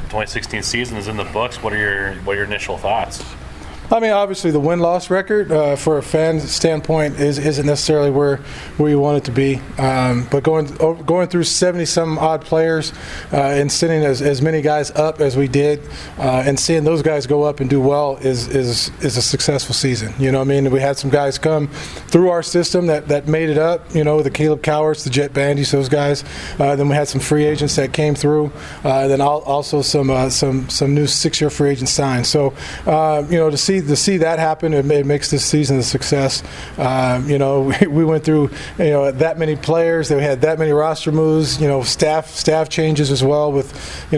2016 season is in the books. What are your initial thoughts? I mean, obviously, the win-loss record for a fan standpoint isn't necessarily where you want it to be. But going through 70-some odd players and sending as many guys up as we did, and seeing those guys go up and do well is a successful season. You know what I mean? We had some guys come through our system that made it up. You know, the Caleb Cowarts, the Jet Bandys, those guys. Then we had some free agents that came through. Then also some new 6-year free agents signed. So you know, to see that happen, it makes this season a success. You know, we went through that many players, that we had that many roster moves. You know, staff changes as well with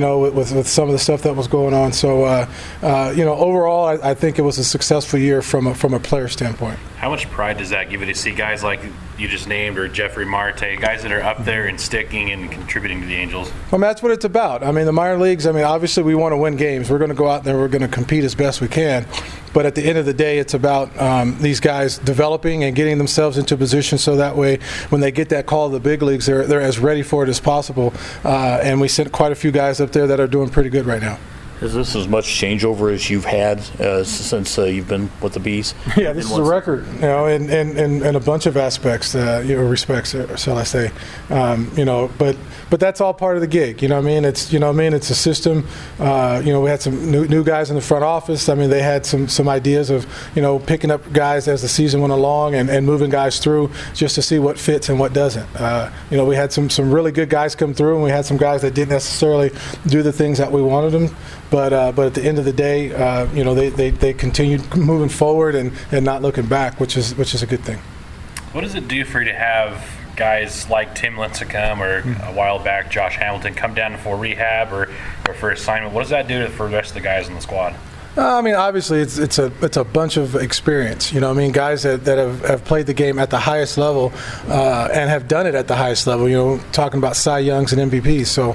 some of the stuff that was going on. So you know, overall, I think it was a successful year from a player standpoint. How much pride does that give you to see guys like you just named, or Jeffrey Marte, guys that are up there and sticking and contributing to the Angels? Well, that's what it's about. I mean, the minor leagues, I mean, obviously we want to win games. We're going to go out there, we're going to compete as best we can. But at the end of the day, it's about these guys developing and getting themselves into position so that way when they get that call to the big leagues, they're as ready for it as possible. And we sent quite a few guys up there that are doing pretty good right now. Is this as much changeover as you've had since you've been with the Bees? Yeah, this is a record, you know, in a bunch of aspects, respects, shall I say, you know. But that's all part of the gig, you know what I mean? It's it's a system. You know, we had some new guys in the front office. I mean, they had some ideas of picking up guys as the season went along and moving guys through just to see what fits and what doesn't. You know, we had some really good guys come through, and we had some guys that didn't necessarily do the things that we wanted them. But at the end of the day, you know, they continued moving forward and not looking back, which is a good thing. What does it do for you to have guys like Tim Lincecum or a while back Josh Hamilton come down for rehab or for assignment? What does that do for the rest of the guys in the squad? I mean, obviously, it's a bunch of experience. You know, I mean, guys that have played the game at the highest level and have done it at the highest level. You know, talking about Cy Youngs and MVPs. So,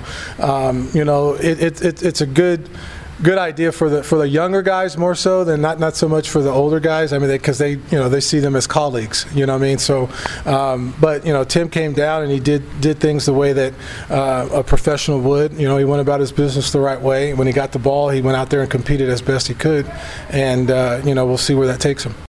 you know, it's a good idea for the younger guys more so than not so much for the older guys. I mean, because they see them as colleagues. You know what I mean? So, but you know, Tim came down and he did things the way that a professional would. You know, he went about his business the right way. When he got the ball, he went out there and competed as best he could. And you know, we'll see where that takes him.